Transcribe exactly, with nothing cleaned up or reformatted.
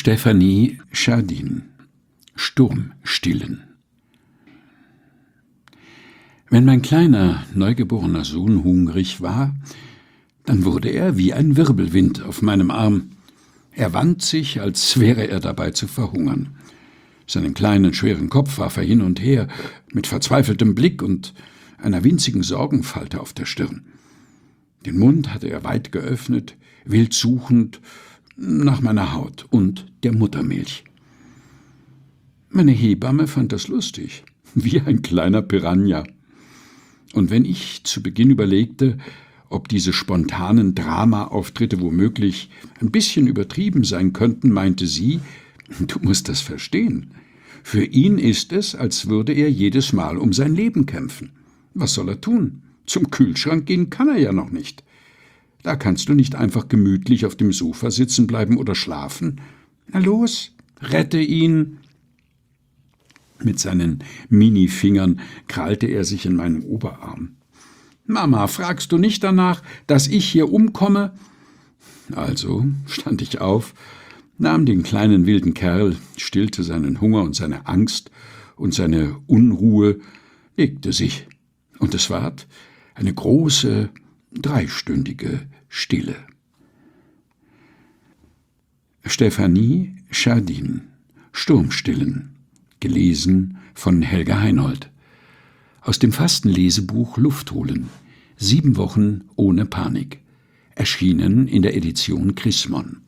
Stephanie Chardin. Sturmstillen. Wenn mein kleiner, neugeborener Sohn hungrig war, dann wurde er wie ein Wirbelwind auf meinem Arm. Er wand sich, als wäre er dabei zu verhungern. Seinen kleinen, schweren Kopf warf er hin und her, mit verzweifeltem Blick und einer winzigen Sorgenfalte auf der Stirn. Den Mund hatte er weit geöffnet, wild suchend nach meiner Haut und der Muttermilch. Meine Hebamme fand das lustig, wie ein kleiner Piranha. Und wenn ich zu Beginn überlegte, ob diese spontanen Drama-Auftritte womöglich ein bisschen übertrieben sein könnten, meinte sie, du musst das verstehen. Für ihn ist es, als würde er jedes Mal um sein Leben kämpfen. Was soll er tun? Zum Kühlschrank gehen kann er ja noch nicht. Da kannst du nicht einfach gemütlich auf dem Sofa sitzen bleiben oder schlafen. Na los, rette ihn! Mit seinen Minifingern krallte er sich in meinem Oberarm. »Mama, fragst du nicht danach, dass ich hier umkomme?« Also stand ich auf, nahm den kleinen wilden Kerl, stillte seinen Hunger und seine Angst und seine Unruhe, legte sich, und es ward eine große, dreistündige Stille. Stephanie Chardin. Sturmstillen. Gelesen von Helga Heinold. Aus dem Fastenlesebuch Luft holen. Sieben Wochen ohne Panik. Erschienen in der Edition Chrismon.